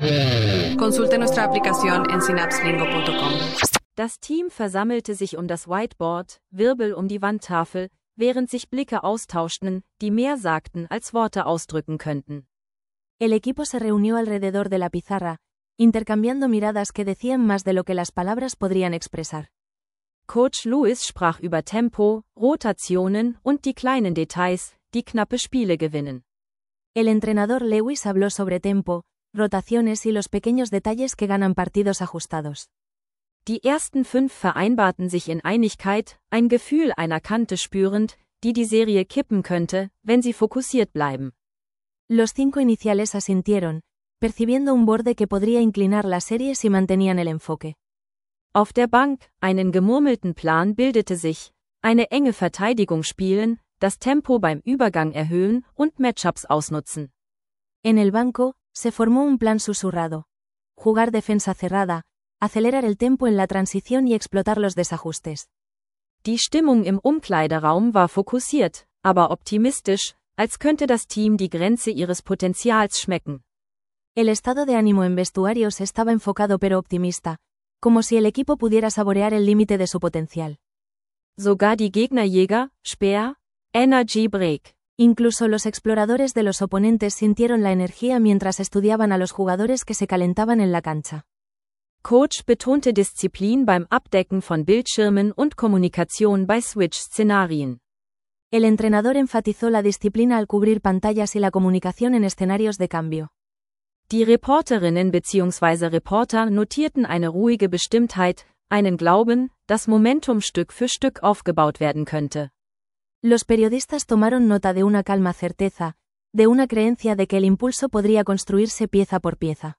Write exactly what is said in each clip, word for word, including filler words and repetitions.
Consulte nuestra aplicación en synapselingo punto com. Das Team versammelte sich um das Whiteboard, Wirbel um die Wandtafel, während sich Blicke austauschten, die mehr sagten als Worte ausdrücken könnten. El equipo se reunió alrededor de la pizarra, intercambiando miradas que decían más de lo que las palabras podrían expresar. Coach Lewis sprach über Tempo, Rotationen und die kleinen Details, die knappe Spiele gewinnen. El entrenador Lewis habló sobre tempo, rotaciones y los pequeños detalles que ganan partidos ajustados. Die ersten fünf vereinbarten sich in Einigkeit, ein Gefühl einer Kante spürend, die die Serie kippen könnte, wenn sie fokussiert bleiben. Los cinco iniciales asintieron, percibiendo un borde que podría inclinar la serie si mantenían el enfoque. Auf der Bank, einen gemurmelten Plan bildete sich, eine enge Verteidigung spielen, das Tempo beim Übergang erhöhen und Matchups ausnutzen. En el banco, se formó un plan susurrado. Jugar defensa cerrada, acelerar el tempo en la transición y explotar los desajustes. Die Stimmung im Umkleideraum war fokussiert, aber optimistisch, als könnte das Team die Grenze ihres Potenzials schmecken. El estado de ánimo en vestuarios estaba enfocado pero optimista, como si el equipo pudiera saborear el límite de su potencial. Sogar die Gegnerjäger, Speer, Energy Break. Incluso los exploradores de los oponentes sintieron la energía mientras estudiaban a los jugadores que se calentaban en la cancha. Coach betonte Disziplin beim Abdecken von Bildschirmen und Kommunikation bei Switch-Szenarien. El entrenador enfatizó la disciplina al cubrir pantallas y la comunicación en escenarios de cambio. Die Reporterinnen bzw. Reporter notierten eine ruhige Bestimmtheit, einen Glauben, dass Momentum Stück für Stück aufgebaut werden könnte. Los periodistas tomaron nota de una calma certeza, de una creencia de que el impulso podría construirse pieza por pieza.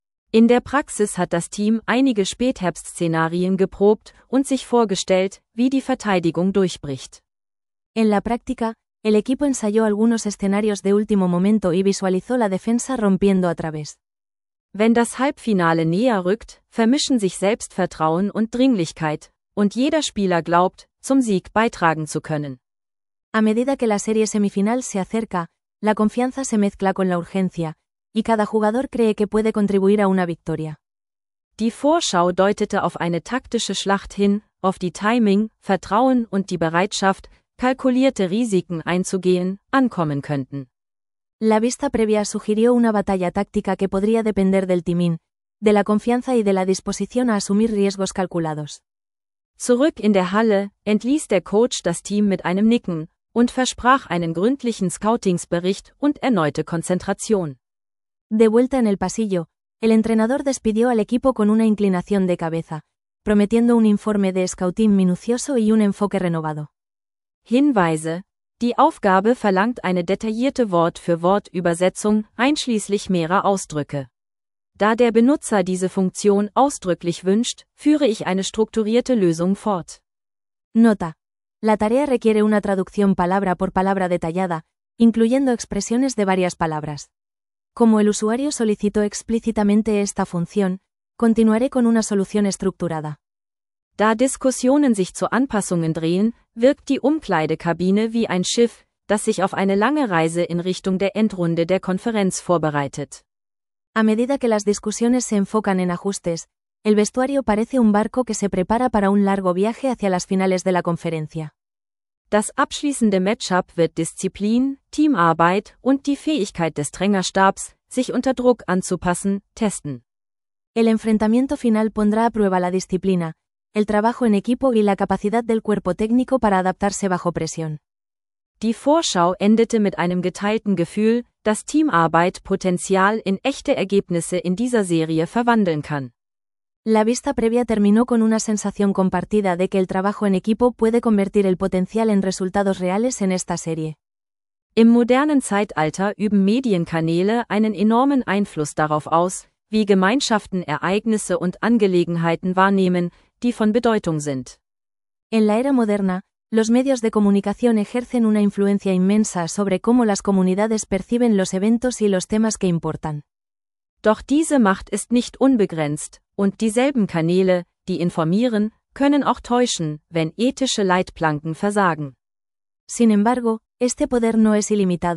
In der Praxis hat das Team einige Spätherbst-Szenarien geprobt und sich vorgestellt, wie die Verteidigung durchbricht. En la práctica, el equipo ensayó algunos escenarios de último momento y visualizó la defensa rompiendo a través. Wenn das Halbfinale näher rückt, vermischen sich Selbstvertrauen und Dringlichkeit, und jeder Spieler glaubt, zum Sieg beitragen zu können. A medida que la serie semifinal se acerca, la confianza se mezcla con la urgencia, y cada jugador cree que puede contribuir a una victoria. Die Vorschau deutete auf eine taktische Schlacht hin, auf die Timing, Vertrauen und die Bereitschaft, kalkulierte Risiken einzugehen, ankommen könnten. La vista previa sugirió una batalla táctica que podría depender del timing, de la confianza y de la disposición a asumir riesgos calculados. Zurück in der Halle, entließ der Coach das Team mit einem Nicken und versprach einen gründlichen Scoutingsbericht und erneute Konzentration. De vuelta en el pasillo, el entrenador despidió al equipo con una inclinación de cabeza, prometiendo un informe de scouting minucioso y un enfoque renovado. Hinweise: Die Aufgabe verlangt eine detaillierte Wort-für-Wort-Übersetzung, einschließlich mehrerer Ausdrücke. Da der Benutzer diese Funktion ausdrücklich wünscht, führe ich eine strukturierte Lösung fort. Nota: La tarea requiere una traducción palabra por palabra detallada, incluyendo expresiones de varias palabras. Como el usuario solicitó explícitamente esta función, continuaré con una solución estructurada. Da Diskussionen sich zu Anpassungen drehen, wirkt die Umkleidekabine wie ein Schiff, das sich auf eine lange Reise in Richtung der Endrunde der Konferenz vorbereitet. A medida que las discusiones se enfocan en ajustes, el vestuario parece un barco que se prepara para un largo viaje hacia las finales de la conferencia. Das abschließende Matchup wird Disziplin, Teamarbeit und die Fähigkeit des Trainerstabs, sich unter Druck anzupassen, testen. El enfrentamiento final pondrá a prueba la disciplina, el trabajo en equipo y la capacidad del cuerpo técnico para adaptarse bajo presión. Die Vorschau endete mit einem geteilten Gefühl, dass Teamarbeit Potenzial in echte Ergebnisse in dieser Serie verwandeln kann. La vista previa terminó con una sensación compartida de que el trabajo en equipo puede convertir el potencial en resultados reales en esta serie. Im modernen Zeitalter üben Medienkanäle einen enormen Einfluss darauf aus, wie Gemeinschaften Ereignisse und Angelegenheiten wahrnehmen, die von Bedeutung sind. En la era moderna, los medios de comunicación ejercen una influencia inmensa sobre cómo las comunidades perciben los eventos y los temas que importan. Doch diese Macht ist nicht unbegrenzt, und dieselben Kanäle, die informieren, können auch täuschen, wenn ethische Leitplanken versagen. Sin embargo, este poder no es ilimitado.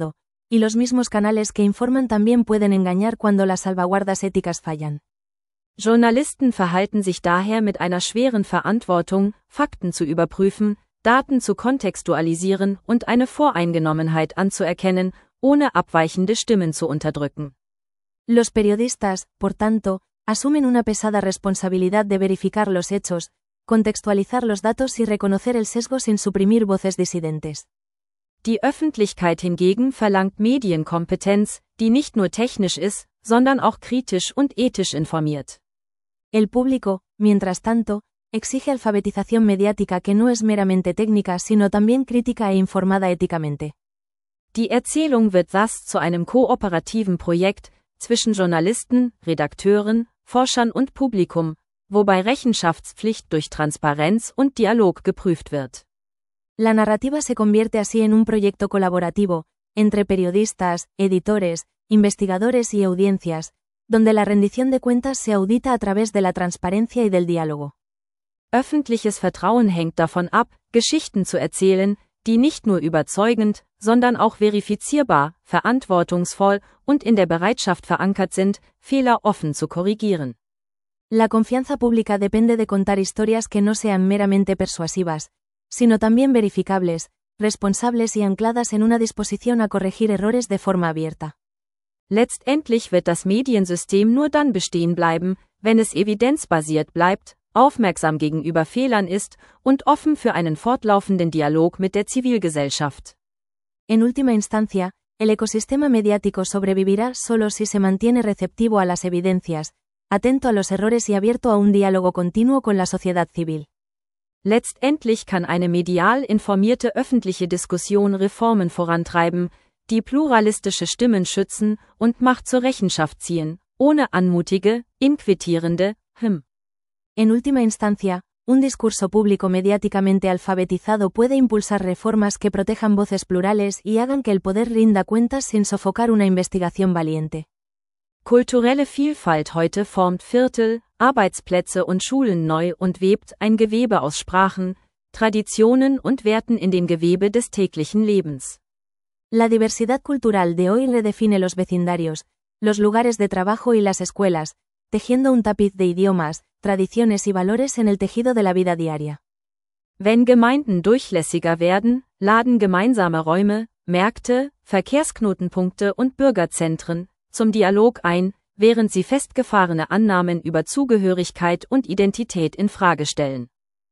y los mismos canales que informan también pueden engañar cuando las salvaguardas éticas fallan. Journalisten verhalten sich daher mit einer schweren Verantwortung, Fakten zu überprüfen, Daten zu kontextualisieren und eine Voreingenommenheit anzuerkennen, ohne abweichende Stimmen zu unterdrücken. Los periodistas, por tanto, asumen una pesada responsabilidad de verificar los hechos, contextualizar los datos y reconocer el sesgo sin suprimir voces disidentes. Die Öffentlichkeit hingegen verlangt Medienkompetenz, die nicht nur technisch ist, sondern auch kritisch und ethisch informiert. El público, mientras tanto, exige alfabetización mediática que no es meramente técnica sino también crítica e informada éticamente. Die Erzählung wird thus zu einem kooperativen Projekt zwischen Journalisten, Redakteuren, Forschern und Publikum, wobei Rechenschaftspflicht durch Transparenz und Dialog geprüft wird. La narrativa se convierte así en un proyecto colaborativo, entre periodistas, editores, investigadores y audiencias, donde la rendición de cuentas se audita a través de la transparencia y del diálogo. Öffentliches Vertrauen hängt davon ab, Geschichten zu erzählen, die nicht nur überzeugend, sondern auch verifizierbar, verantwortungsvoll und in der Bereitschaft verankert sind, Fehler offen zu korrigieren. La confianza pública depende de contar historias que no sean meramente persuasivas, sino también verificables, responsables y ancladas en una disposición a corregir errores de forma abierta. Letztendlich wird das Mediensystem nur dann bestehen bleiben, wenn es evidenzbasiert bleibt, aufmerksam gegenüber Fehlern ist und offen für einen fortlaufenden Dialog mit der Zivilgesellschaft. En última instancia, el ecosistema mediático sobrevivirá solo si se mantiene receptivo a las evidencias, atento a los errores y abierto a un diálogo continuo con la sociedad civil. Letztendlich kann eine medial informierte öffentliche Diskussion Reformen vorantreiben, die pluralistische Stimmen schützen und Macht zur Rechenschaft ziehen, ohne anmutige, inquietierende, hm. En última instancia, un discurso público mediáticamente alfabetizado puede impulsar reformas que protejan voces plurales y hagan que el poder rinda cuentas sin sofocar una investigación valiente. Kulturelle Vielfalt heute formt Viertel, Arbeitsplätze und Schulen neu und webt ein Gewebe aus Sprachen, Traditionen und Werten in dem Gewebe des täglichen Lebens. La diversidad cultural de hoy redefine los vecindarios, los lugares de trabajo y las escuelas, tejiendo un tapiz de idiomas, tradiciones y valores en el tejido de la vida diaria. Wenn Gemeinden durchlässiger werden, laden gemeinsame Räume, Märkte, Verkehrsknotenpunkte und Bürgerzentren zum Dialog ein, während sie festgefahrene Annahmen über Zugehörigkeit und Identität in Frage stellen.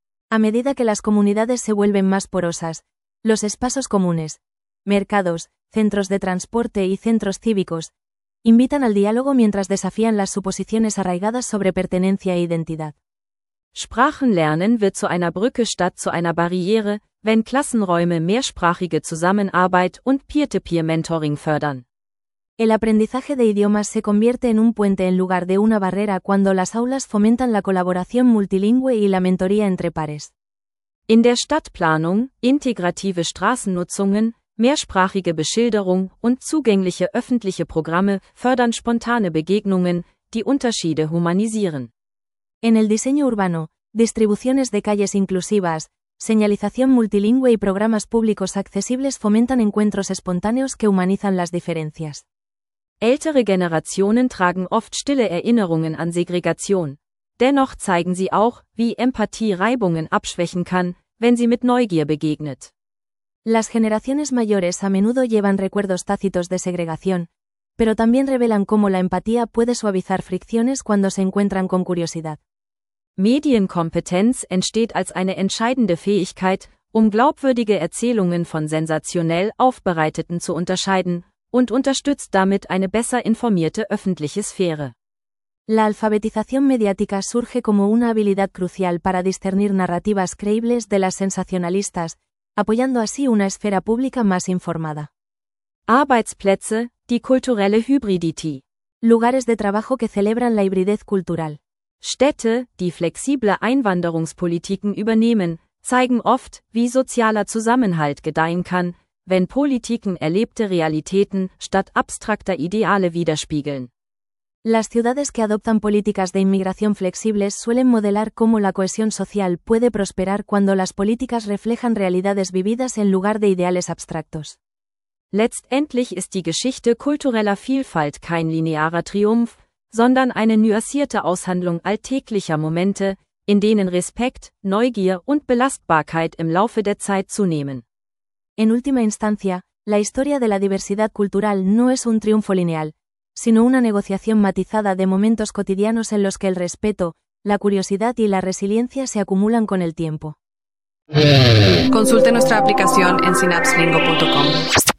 A medida que las comunidades se vuelven más porosas, los espacios comunes, mercados, centros de transporte y centros cívicos, invitan al diálogo mientras desafían las suposiciones arraigadas sobre pertenencia e identidad. Sprachenlernen wird zu einer Brücke statt zu einer Barriere, wenn Klassenräume mehrsprachige Zusammenarbeit und Peer-to-Peer-Mentoring fördern. El aprendizaje de idiomas se convierte en un puente en lugar de una barrera cuando las aulas fomentan la colaboración multilingüe y la mentoría entre pares. In der Stadtplanung, integrative Straßennutzungen, mehrsprachige Beschilderung und zugängliche öffentliche Programme fördern spontane Begegnungen, die Unterschiede humanisieren. En el diseño urbano, distribuciones de calles inclusivas, señalización multilingüe y programas públicos accesibles fomentan encuentros espontáneos que humanizan las diferencias. Ältere Generationen tragen oft stille Erinnerungen an Segregation. Dennoch zeigen sie auch, wie Empathie Reibungen abschwächen kann, wenn sie mit Neugier begegnet. Las generaciones mayores a menudo llevan recuerdos tácitos de segregación, pero también revelan cómo la empatía puede suavizar fricciones cuando se encuentran con curiosidad. Medienkompetenz entsteht als eine entscheidende Fähigkeit, um glaubwürdige Erzählungen von sensationell aufbereiteten zu unterscheiden, und unterstützt damit eine besser informierte öffentliche Sphäre. La alfabetización mediática surge como una habilidad crucial para discernir narrativas creíbles de las sensacionalistas, apoyando así una esfera pública más informada. Arbeitsplätze, die kulturelle Hybridität. Lugares de trabajo que celebran la hibridez cultural. Städte, die flexible Einwanderungspolitiken übernehmen, zeigen oft, wie sozialer Zusammenhalt gedeihen kann, wenn Politiken erlebte Realitäten statt abstrakter Ideale widerspiegeln. Las ciudades que adoptan políticas de inmigración flexibles suelen modelar cómo la cohesión social puede prosperar cuando las políticas reflejan realidades vividas en lugar de ideales abstractos. Letztendlich ist die Geschichte kultureller Vielfalt kein linearer Triumph, sondern eine nuancierte Aushandlung alltäglicher Momente, in denen Respekt, Neugier und Belastbarkeit im Laufe der Zeit zunehmen. En última instancia, la historia de la diversidad cultural no es un triunfo lineal, sino una negociación matizada de momentos cotidianos en los que el respeto, la curiosidad y la resiliencia se acumulan con el tiempo. Consulte nuestra aplicación en synapse lingo punto com.